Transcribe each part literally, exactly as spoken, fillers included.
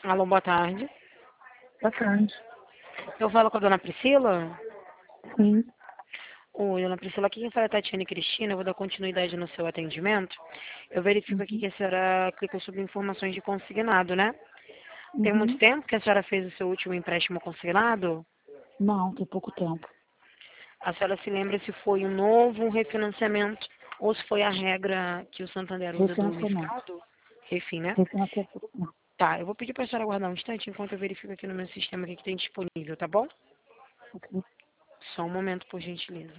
Alô, boa tarde. Boa tarde. Eu falo com a dona Priscila. Sim. Oi, dona Priscila, aqui quem fala é Tatiana e Cristina. Eu vou dar continuidade no seu atendimento. Eu verifico aqui Uhum. que a senhora clicou sobre informações de consignado, né? Tem muito Uhum. tempo que a senhora fez o seu último empréstimo consignado? Não, tem pouco tempo. A senhora se lembra se foi um novo um refinanciamento ou se foi a regra que o Santander usa do Refinanciamento. mercado? Refim, né? Refinanciamento. Não. Tá, eu vou pedir para a senhora aguardar um instante enquanto eu verifico aqui no meu sistema o que que tem disponível, tá bom? Ok. Só um momento, por gentileza.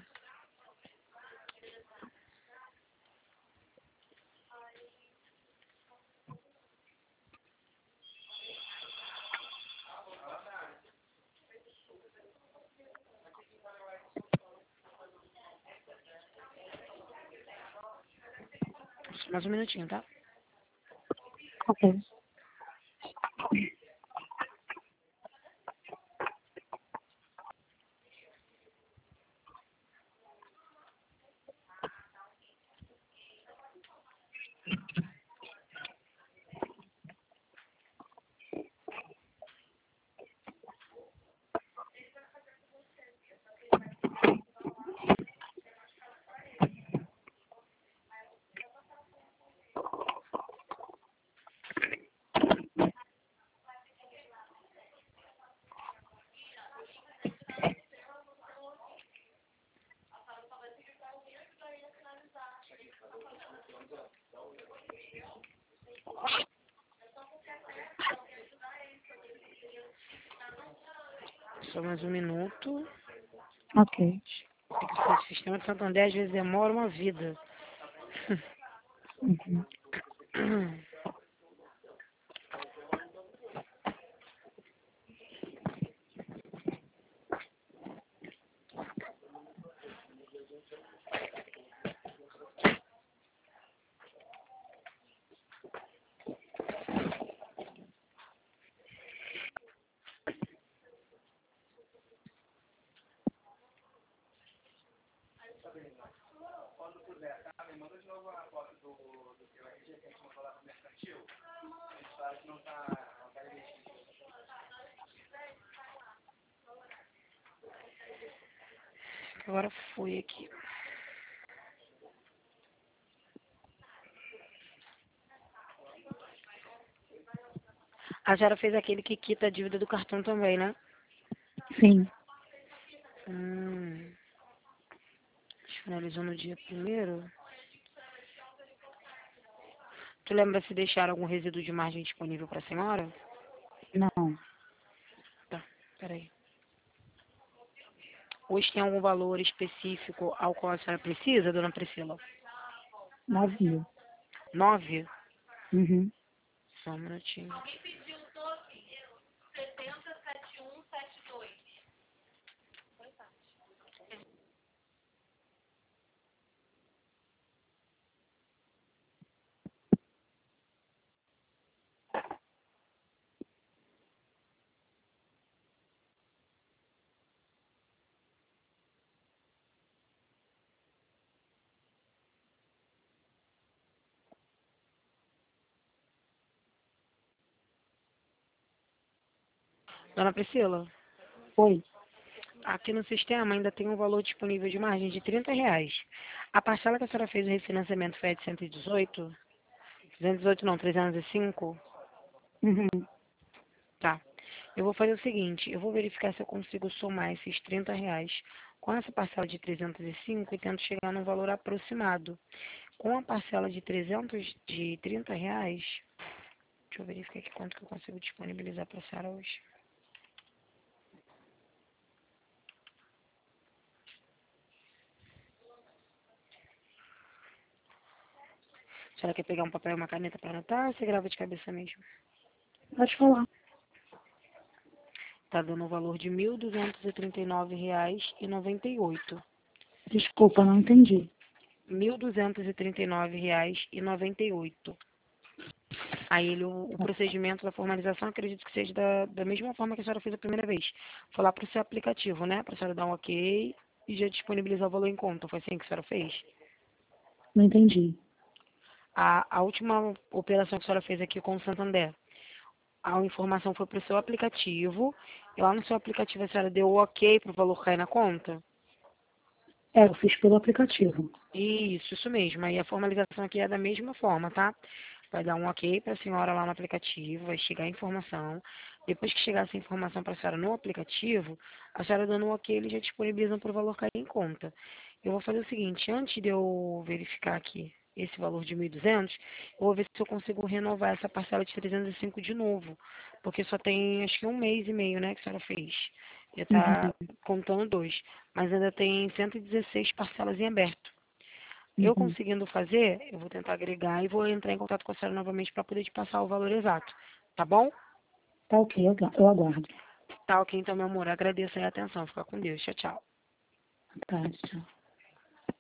Só mais um minutinho, tá? Ok. Só mais um minuto. Ok. Esse sistema de Santander às vezes demora uma vida. Uhum. Agora foi aqui. A senhora fez aquele que quita a dívida do cartão também, né? Sim. Hum. Finalizou no dia primeiro. Tu lembra se deixaram algum resíduo de margem disponível para a senhora? Não. Tá, peraí. Hoje tem algum valor específico ao qual a senhora precisa, dona Priscila? Navio. Nove? Uhum. Só um minutinho. Dona Priscila, Oi. aqui no sistema ainda tem um valor disponível de margem de trinta reais. A parcela que a senhora fez o refinanciamento foi a de cento e dezoito? duzentos e dezoito não, trezentos e cinco? Uhum. Tá. Eu vou fazer o seguinte, eu vou verificar se eu consigo somar esses trinta reais com essa parcela de trezentos e cinco e tento chegar num valor aproximado. Com a parcela de trezentos de trinta reais, deixa eu verificar aqui quanto que eu consigo disponibilizar para a senhora hoje. A senhora quer pegar um papel e uma caneta para anotar ou você grava de cabeça mesmo? Pode falar. Tá dando um valor de mil duzentos e trinta e nove reais e noventa e oito. Desculpa, não entendi. Mil duzentos e trinta e nove reais e noventa e oito. Aí ele, o, o procedimento da formalização, acredito que seja da, da mesma forma que a senhora fez a primeira vez. Foi lá para o seu aplicativo, né? Para a senhora dar um ok e já disponibilizar o valor em conta. Foi assim que a senhora fez? Não entendi. A, a última operação que a senhora fez aqui com o Santander, A informação foi para o seu aplicativo, e lá no seu aplicativo a senhora deu o ok para o valor cair na conta? É, eu fiz pelo aplicativo. Isso, isso mesmo. Aí a formalização aqui é da mesma forma, tá? Vai dar um ok para a senhora lá no aplicativo, vai chegar a informação. Depois que chegar essa informação para a senhora no aplicativo, a senhora dando um ok, eles já disponibilizam para o valor cair em conta. Eu vou fazer o seguinte, antes de eu verificar aqui esse valor de mil e duzentos, eu vou ver se eu consigo renovar essa parcela de trezentos e cinco de novo, porque só tem acho que um mês e meio, né, que a senhora fez. Já está Uhum, contando dois, mas ainda tem cento e dezesseis parcelas em aberto. Eu uhum. conseguindo fazer, eu vou tentar agregar e vou entrar em contato com a senhora novamente para poder te passar o valor exato. Tá bom? Tá ok, eu agu- eu aguardo. Tá ok, então, meu amor. Agradeço aí a atenção. Fica com Deus. Tchau, tchau. Tá, tchau.